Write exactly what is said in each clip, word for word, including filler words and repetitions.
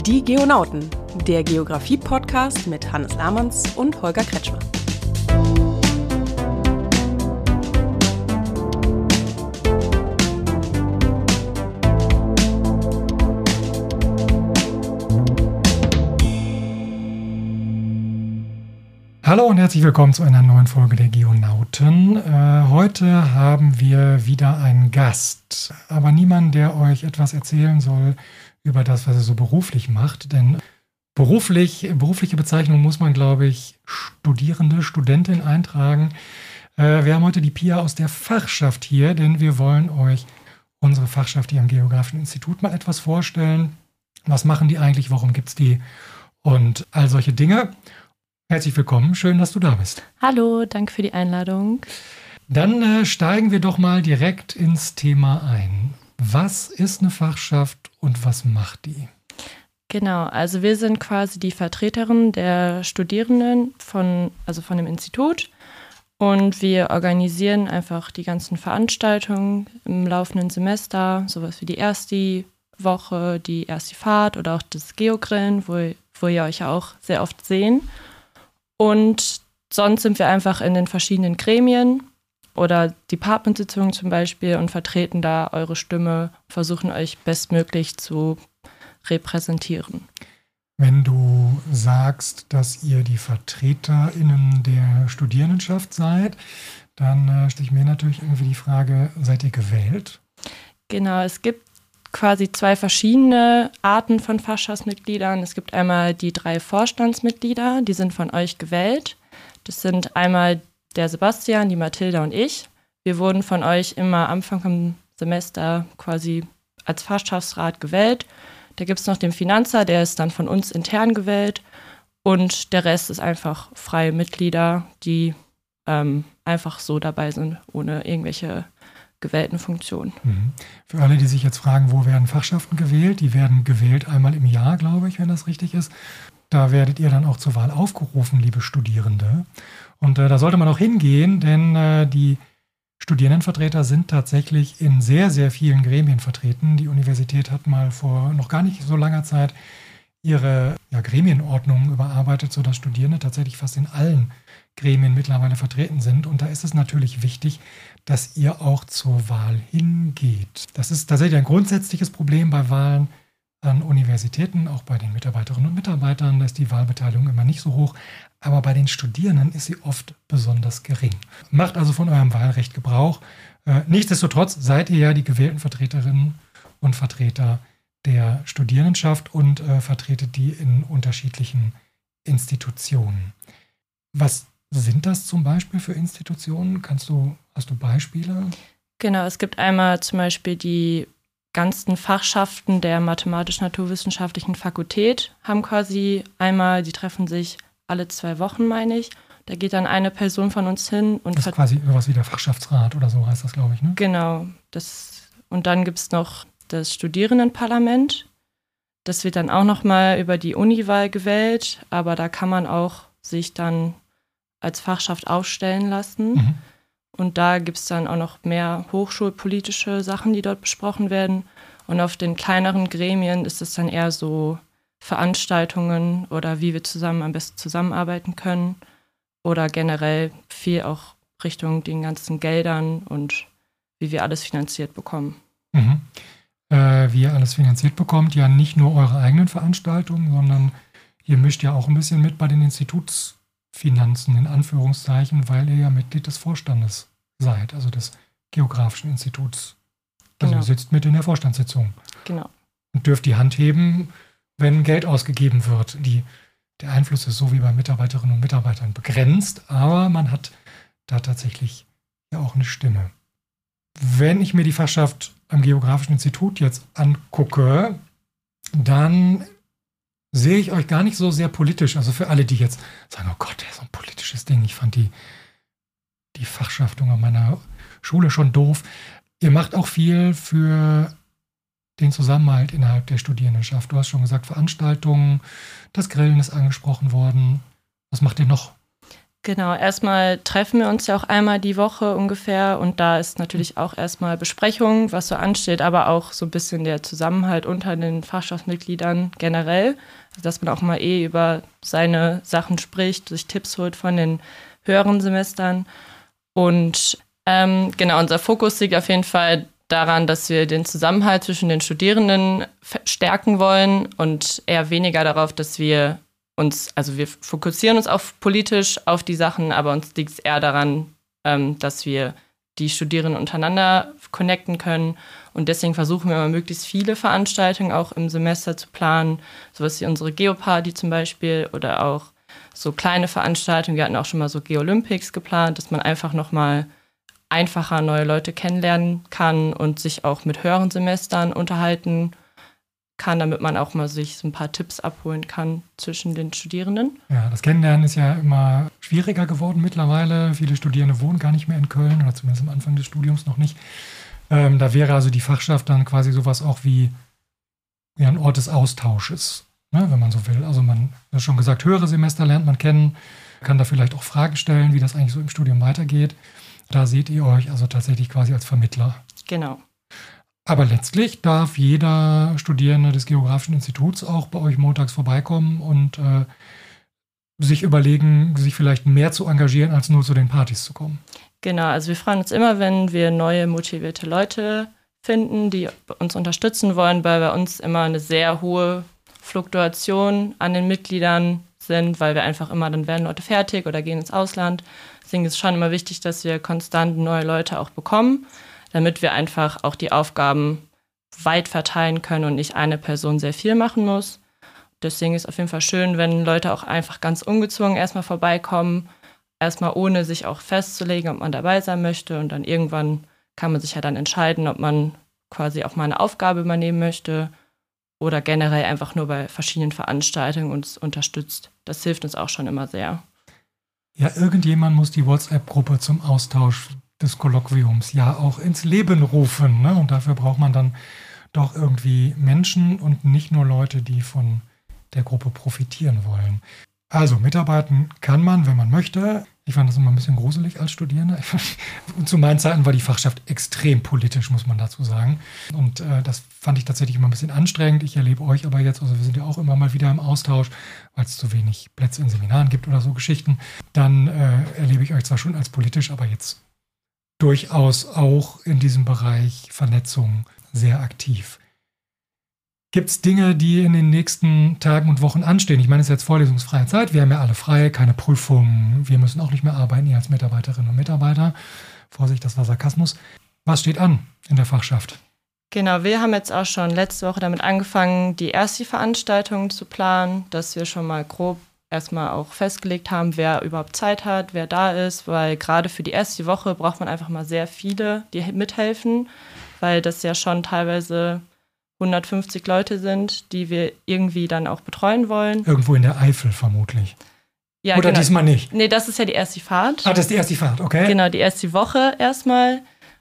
Die Geonauten, der Geografie-Podcast mit Hannes Lamanns und Holger Kretschmer. Hallo und herzlich willkommen zu einer neuen Folge der Geonauten. Äh, heute haben wir wieder einen Gast, aber niemanden, der euch etwas erzählen soll über das, was er so beruflich macht. Denn beruflich, berufliche Bezeichnung muss man, glaube ich, Studierende, Studentin eintragen. Äh, wir haben heute die Pia aus der Fachschaft hier, denn wir wollen euch unsere Fachschaft hier am Geografischen Institut mal etwas vorstellen. Was machen die eigentlich, warum gibt es die und all solche Dinge. Herzlich willkommen, schön, dass du da bist. Hallo, danke für die Einladung. Dann äh, steigen wir doch mal direkt ins Thema ein. Was ist eine Fachschaft und was macht die? Genau, also wir sind quasi die Vertreterin der Studierenden von, also von dem Institut und wir organisieren einfach die ganzen Veranstaltungen im laufenden Semester, sowas wie die erste Woche, die erste Fahrt oder auch das Geogrillen, wo, wo ihr euch ja auch sehr oft sehen. Und sonst sind wir einfach in den verschiedenen Gremien oder Departmentsitzungen zum Beispiel und vertreten da eure Stimme, versuchen euch bestmöglich zu repräsentieren. Wenn du sagst, dass ihr die VertreterInnen der Studierendenschaft seid, dann äh, stelle ich mir natürlich irgendwie die Frage, seid ihr gewählt? Genau, es gibt quasi zwei verschiedene Arten von Fachschaftsmitgliedern. Es gibt einmal die drei Vorstandsmitglieder, die sind von euch gewählt. Das sind einmal der Sebastian, die Mathilda und ich. Wir wurden von euch immer Anfang vom Semester quasi als Fachschaftsrat gewählt. Da gibt es noch den Finanzer, der ist dann von uns intern gewählt. Und der Rest ist einfach freie Mitglieder, die ähm, einfach so dabei sind, ohne irgendwelche gewählten Funktionen. Mhm. Für alle, die sich jetzt fragen, wo werden Fachschaften gewählt? Die werden gewählt einmal im Jahr, glaube ich, wenn das richtig ist. Da werdet ihr dann auch zur Wahl aufgerufen, liebe Studierende. Und äh, da sollte man auch hingehen, denn äh, die Studierendenvertreter sind tatsächlich in sehr, sehr vielen Gremien vertreten. Die Universität hat mal vor noch gar nicht so langer Zeit ihre ja, Gremienordnung überarbeitet, sodass Studierende tatsächlich fast in allen Gremien mittlerweile vertreten sind. Und da ist es natürlich wichtig, dass ihr auch zur Wahl hingeht. Das ist tatsächlich ein grundsätzliches Problem bei Wahlen an Universitäten, auch bei den Mitarbeiterinnen und Mitarbeitern. Da ist die Wahlbeteiligung immer nicht so hoch, aber bei den Studierenden ist sie oft besonders gering. Macht also von eurem Wahlrecht Gebrauch. Äh, nichtsdestotrotz seid ihr ja die gewählten Vertreterinnen und Vertreter der Studierendenschaft und äh, vertretet die in unterschiedlichen Institutionen. Was sind das zum Beispiel für Institutionen? Kannst du, hast du Beispiele? Genau, es gibt einmal zum Beispiel die ganzen Fachschaften der mathematisch-naturwissenschaftlichen Fakultät, haben quasi einmal, die treffen sich alle zwei Wochen, meine ich. Da geht dann eine Person von uns hin. Und das ist quasi sowas wie der Fachschaftsrat oder so heißt das, glaube ich, ne? Genau. Das, und dann gibt es noch das Studierendenparlament. Das wird dann auch nochmal über die Uniwahl gewählt, aber da kann man auch sich dann als Fachschaft aufstellen lassen. Mhm. Und da gibt es dann auch noch mehr hochschulpolitische Sachen, die dort besprochen werden. Und auf den kleineren Gremien ist es dann eher so Veranstaltungen oder wie wir zusammen am besten zusammenarbeiten können. Oder generell viel auch Richtung den ganzen Geldern und wie wir alles finanziert bekommen. Mhm. Äh, wie ihr alles finanziert bekommt, ja nicht nur eure eigenen Veranstaltungen, sondern ihr mischt ja auch ein bisschen mit bei den Instituts Finanzen in Anführungszeichen, weil ihr ja Mitglied des Vorstandes seid, also des Geografischen Instituts. Also genau. Ihr sitzt mit in der Vorstandssitzung. Genau. Und dürft die Hand heben, wenn Geld ausgegeben wird. Die, der Einfluss ist so wie bei Mitarbeiterinnen und Mitarbeitern begrenzt, aber man hat da tatsächlich ja auch eine Stimme. Wenn ich mir die Fachschaft am Geografischen Institut jetzt angucke, dann sehe ich euch gar nicht so sehr politisch. Also für alle, die jetzt sagen, oh Gott, das ist so ein politisches Ding. Ich fand die, die Fachschaftung an meiner Schule schon doof. Ihr macht auch viel für den Zusammenhalt innerhalb der Studierendenschaft. Du hast schon gesagt, Veranstaltungen, das Grillen ist angesprochen worden. Was macht ihr noch? Genau, erstmal treffen wir uns ja auch einmal die Woche ungefähr und da ist natürlich auch erstmal Besprechung, was so ansteht, aber auch so ein bisschen der Zusammenhalt unter den Fachschaftsmitgliedern generell, also dass man auch mal eh über seine Sachen spricht, sich Tipps holt von den höheren Semestern und ähm, genau, unser Fokus liegt auf jeden Fall daran, dass wir den Zusammenhalt zwischen den Studierenden stärken wollen und eher weniger darauf, dass wir uns, also wir fokussieren uns auf politisch auf die Sachen, aber uns liegt es eher daran, ähm, dass wir die Studierenden untereinander connecten können und deswegen versuchen wir immer möglichst viele Veranstaltungen auch im Semester zu planen, sowas wie unsere Geoparty zum Beispiel oder auch so kleine Veranstaltungen. Wir hatten auch schon mal so Geolympics geplant, dass man einfach nochmal einfacher neue Leute kennenlernen kann und sich auch mit höheren Semestern unterhalten kann, damit man auch mal sich so ein paar Tipps abholen kann zwischen den Studierenden. Ja, das Kennenlernen ist ja immer schwieriger geworden mittlerweile. Viele Studierende wohnen gar nicht mehr in Köln oder zumindest am Anfang des Studiums noch nicht. Ähm, da wäre also die Fachschaft dann quasi sowas auch wie, wie ein Ort des Austausches, ne, wenn man so will. Also man, wie schon gesagt, höhere Semester lernt man kennen, kann da vielleicht auch Fragen stellen, wie das eigentlich so im Studium weitergeht. Da seht ihr euch also tatsächlich quasi als Vermittler. Genau. Aber letztlich darf jeder Studierende des Geografischen Instituts auch bei euch montags vorbeikommen und äh, sich überlegen, sich vielleicht mehr zu engagieren, als nur zu den Partys zu kommen. Genau, also wir freuen uns immer, wenn wir neue motivierte Leute finden, die uns unterstützen wollen, weil bei uns immer eine sehr hohe Fluktuation an den Mitgliedern sind, weil wir einfach immer, dann werden Leute fertig oder gehen ins Ausland. Deswegen ist es schon immer wichtig, dass wir konstant neue Leute auch bekommen, damit wir einfach auch die Aufgaben weit verteilen können und nicht eine Person sehr viel machen muss. Deswegen ist es auf jeden Fall schön, wenn Leute auch einfach ganz ungezwungen erstmal vorbeikommen, erstmal ohne sich auch festzulegen, ob man dabei sein möchte und dann irgendwann kann man sich ja dann entscheiden, ob man quasi auch mal eine Aufgabe übernehmen möchte oder generell einfach nur bei verschiedenen Veranstaltungen uns unterstützt. Das hilft uns auch schon immer sehr. Ja, irgendjemand muss die WhatsApp-Gruppe zum Austausch des Kolloquiums ja auch ins Leben rufen, ne? Und dafür braucht man dann doch irgendwie Menschen und nicht nur Leute, die von der Gruppe profitieren wollen. Also mitarbeiten kann man, wenn man möchte. Ich fand das immer ein bisschen gruselig als Studierender. Und zu meinen Zeiten war die Fachschaft extrem politisch, muss man dazu sagen. Und äh, das fand ich tatsächlich immer ein bisschen anstrengend. Ich erlebe euch aber jetzt, also wir sind ja auch immer mal wieder im Austausch, weil es zu wenig Plätze in Seminaren gibt oder so Geschichten. Dann äh, erlebe ich euch zwar schon als politisch, aber jetzt durchaus auch in diesem Bereich Vernetzung sehr aktiv. Gibt es Dinge, die in den nächsten Tagen und Wochen anstehen? Ich meine, es ist jetzt vorlesungsfreie Zeit, wir haben ja alle frei, keine Prüfungen, wir müssen auch nicht mehr arbeiten, ihr als Mitarbeiterinnen und Mitarbeiter. Vorsicht, das war Sarkasmus. Was steht an in der Fachschaft? Genau, wir haben jetzt auch schon letzte Woche damit angefangen, die erste Veranstaltung zu planen, dass wir schon mal grob erstmal auch festgelegt haben, wer überhaupt Zeit hat, wer da ist, weil gerade für die erste Woche braucht man einfach mal sehr viele, die mithelfen, weil das ja schon teilweise hundertfünfzig Leute sind, die wir irgendwie dann auch betreuen wollen. Irgendwo in der Eifel vermutlich. Ja, Oder genau. Diesmal nicht? Nee, das ist ja die erste Fahrt. Ah, das ist die erste Fahrt, okay. Genau, die erste Woche erstmal.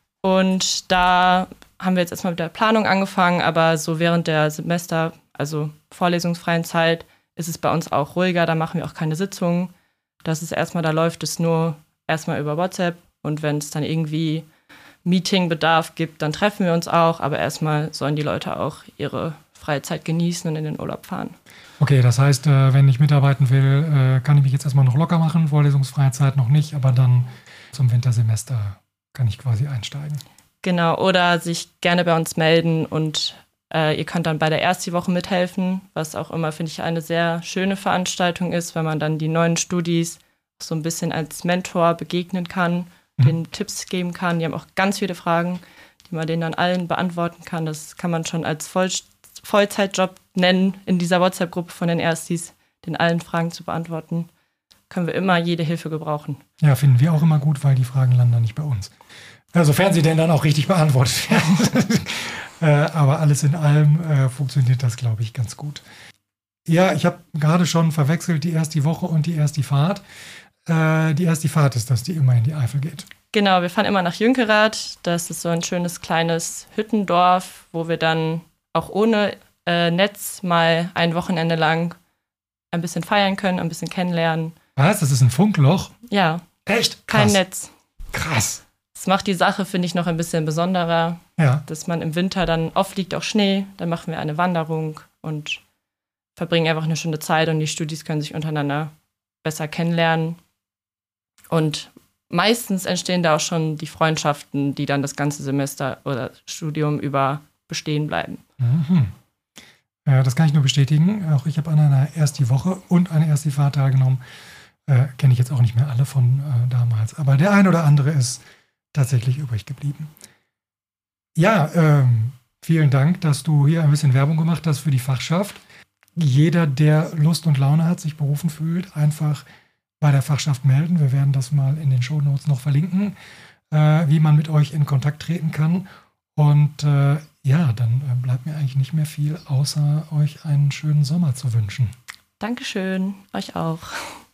Und da haben wir jetzt erstmal mit der Planung angefangen, aber so während der Semester, also vorlesungsfreien Zeit, ist es bei uns auch ruhiger, da machen wir auch keine Sitzungen. Das ist erstmal, da läuft es nur erstmal über WhatsApp und wenn es dann irgendwie Meetingbedarf gibt, dann treffen wir uns auch, aber erstmal sollen die Leute auch ihre Freizeit genießen und in den Urlaub fahren. Okay, das heißt, wenn ich mitarbeiten will, kann ich mich jetzt erstmal noch locker machen, vorlesungsfreie Zeit noch nicht, aber dann zum Wintersemester kann ich quasi einsteigen. Genau, oder sich gerne bei uns melden und Äh, ihr könnt dann bei der ersten Woche mithelfen, was auch immer, finde ich, eine sehr schöne Veranstaltung ist, wenn man dann die neuen Studis so ein bisschen als Mentor begegnen kann, mhm. denen Tipps geben kann. Die haben auch ganz viele Fragen, die man denen dann allen beantworten kann. Das kann man schon als Voll- Vollzeitjob nennen, in dieser WhatsApp-Gruppe von den Erstis, den allen Fragen zu beantworten. Können wir immer jede Hilfe gebrauchen. Ja, finden wir auch immer gut, weil die Fragen landen dann nicht bei uns. Ja, sofern sie denn dann auch richtig beantwortet werden. Äh, aber alles in allem äh, funktioniert das, glaube ich, ganz gut. Ja, ich habe gerade schon verwechselt die erste Woche und die erste Fahrt. Äh, die erste Fahrt ist das, die immer in die Eifel geht. Genau, wir fahren immer nach Jünkerath. Das ist so ein schönes kleines Hüttendorf, wo wir dann auch ohne äh, Netz mal ein Wochenende lang ein bisschen feiern können, ein bisschen kennenlernen. Was? Das ist ein Funkloch? Ja. Echt? Kein Krass. Netz. Krass. Das macht die Sache, finde ich, noch ein bisschen besonderer, Ja. dass man im Winter dann, oft liegt auch Schnee, dann machen wir eine Wanderung und verbringen einfach eine schöne Zeit und die Studis können sich untereinander besser kennenlernen. Und meistens entstehen da auch schon die Freundschaften, die dann das ganze Semester oder Studium über bestehen bleiben. Mhm. Ja, das kann ich nur bestätigen. Auch ich habe an einer Ersti Woche und einer Ersti Fahrt teilgenommen. Äh, Kenne ich jetzt auch nicht mehr alle von äh, damals. Aber der ein oder andere ist tatsächlich übrig geblieben. Ja, ähm, vielen Dank, dass du hier ein bisschen Werbung gemacht hast für die Fachschaft. Jeder, der Lust und Laune hat, sich berufen fühlt, einfach bei der Fachschaft melden. Wir werden das mal in den Shownotes noch verlinken, äh, wie man mit euch in Kontakt treten kann. Und äh, ja, dann äh, bleibt mir eigentlich nicht mehr viel, außer euch einen schönen Sommer zu wünschen. Dankeschön, euch auch.